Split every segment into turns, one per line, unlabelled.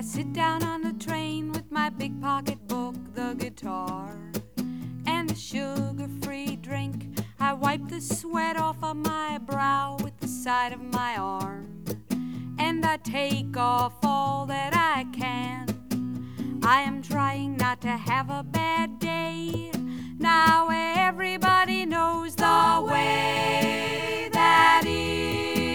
sit down on the train with my big pocketbook, the guitar, and a sugar-free drink. I wipe the sweat off of my brow with the side of my arm, and I take off all that I can. I am trying not to have a bad day. Now everybody knows the way that is.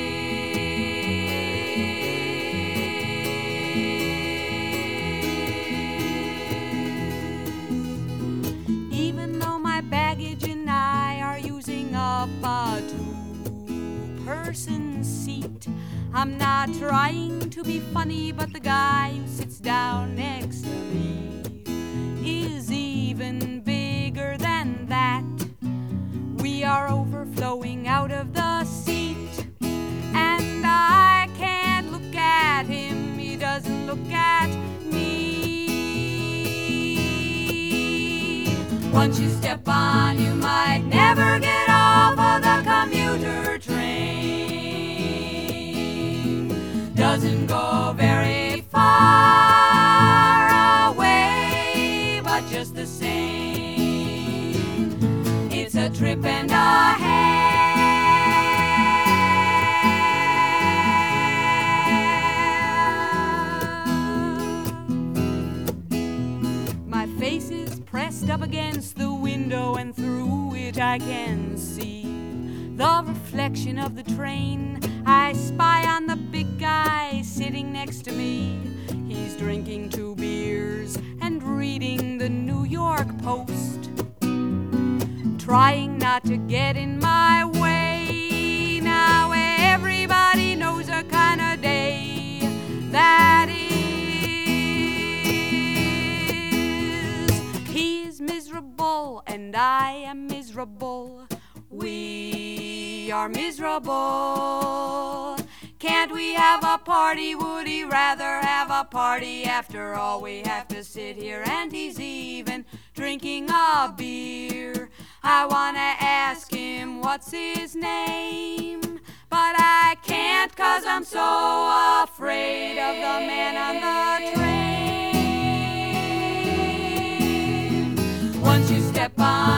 Even though my baggage and I are using up a two-person seat, I'm not trying to be funny, but the guy who sits down next to me is even bigger than that. We are overflowing out of the seat, and I can't look at him, he doesn't look at me. Once you step on, you might never get off of the commuter train. Doesn't go very far away, but just the same, it's a trip and a half. My face is pressed up against the window, and through it I can see the reflection of the train. I spy on the big guy sitting next to me. He's drinking 2 beers and reading the New York Post, trying not to get in my way. Now everybody knows a kind of day that is. He is miserable and I am miserable. We are miserable. Can't we have a party? Would he rather have a party? After all, we have to sit here and he's even drinking a beer. I wanna ask him what's his name, but I can't 'cause I'm so afraid of the man on the train. Once you step on